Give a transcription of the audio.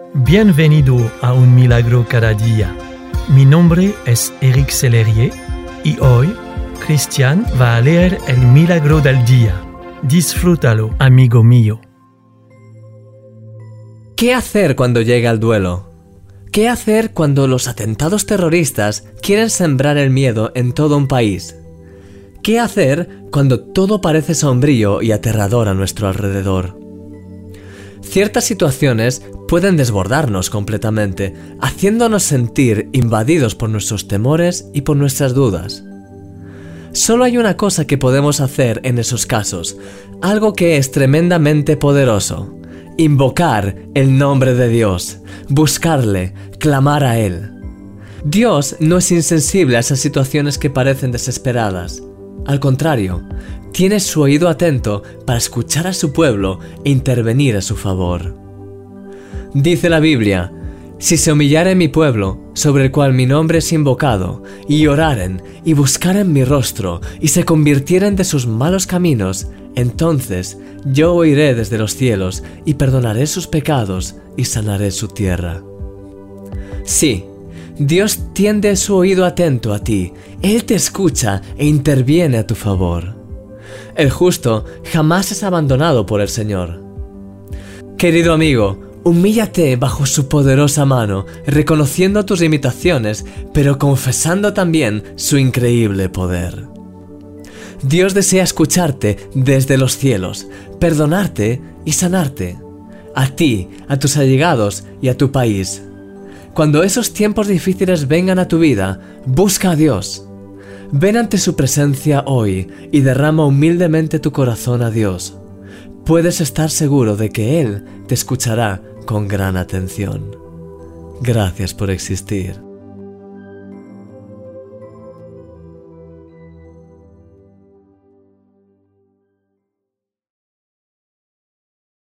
Bienvenido a Un Milagro Cada Día. Mi nombre es Eric Sellerier y hoy Cristian va a leer el Milagro del Día. Disfrútalo, amigo mío. ¿Qué hacer cuando llega el duelo? ¿Qué hacer cuando los atentados terroristas quieren sembrar el miedo en todo un país? ¿Qué hacer cuando todo parece sombrío y aterrador a nuestro alrededor? Ciertas situaciones pueden desbordarnos completamente, haciéndonos sentir invadidos por nuestros temores y por nuestras dudas. Solo hay una cosa que podemos hacer en esos casos, algo que es tremendamente poderoso: invocar el nombre de Dios, buscarle, clamar a Él. Dios no es insensible a esas situaciones que parecen desesperadas. Al contrario, tiene su oído atento para escuchar a su pueblo e intervenir a su favor. Dice la Biblia: si se humillare mi pueblo, sobre el cual mi nombre es invocado, y oraren, y buscaren mi rostro, y se convirtieren de sus malos caminos, entonces yo oiré desde los cielos, y perdonaré sus pecados, y sanaré su tierra. Sí, Dios tiende su oído atento a ti. Él te escucha e interviene a tu favor. El justo jamás es abandonado por el Señor. Querido amigo, humíllate bajo su poderosa mano, reconociendo tus limitaciones, pero confesando también su increíble poder. Dios desea escucharte desde los cielos, perdonarte y sanarte, a ti, a tus allegados y a tu país. Cuando esos tiempos difíciles vengan a tu vida, busca a Dios. Ven ante su presencia hoy y derrama humildemente tu corazón a Dios. Puedes estar seguro de que Él te escuchará con gran atención. Gracias por existir.